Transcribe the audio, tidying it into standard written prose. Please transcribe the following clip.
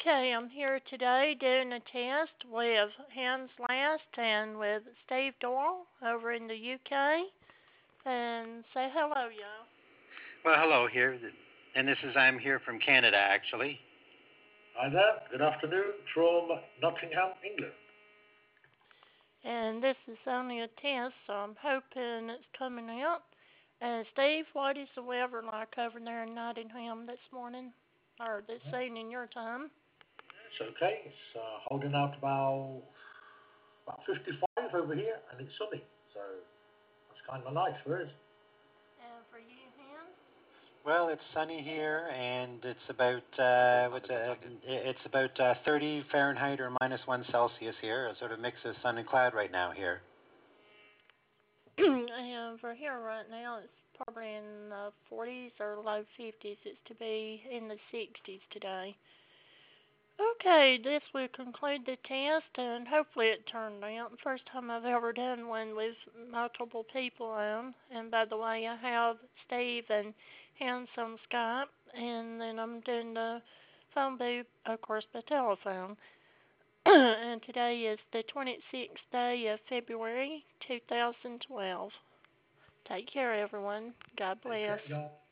Okay, I'm here today doing a test with Hans Last and with Steve Doyle over in the UK. And say hello, y'all. Well, hello here, and I'm here from Canada actually. Hi there. Good afternoon from Nottingham, England. And this is only a test, so I'm hoping it's coming out. Steve, what is the weather like over there in Nottingham this morning? Or this evening, your time? It's okay. It's holding out about 55 over here, and it's sunny. So that's kind of nice, for us. And for you, Hans? Well, it's sunny here, and it's about 30 Fahrenheit or -1 Celsius here. A sort of mix of sun and cloud right now here. And for here right now, it's probably in the 40s or low 50s. It's to be in the 60s today. Okay, this will conclude the test, and hopefully it turned out. The first time I've ever done one with multiple people on. And by the way, I have Steve and Hans on Skype, and then I'm doing the phone booth, of course, by telephone. And today is the 26th day of February, 2012. Take care, everyone. God Take bless. care, y'all.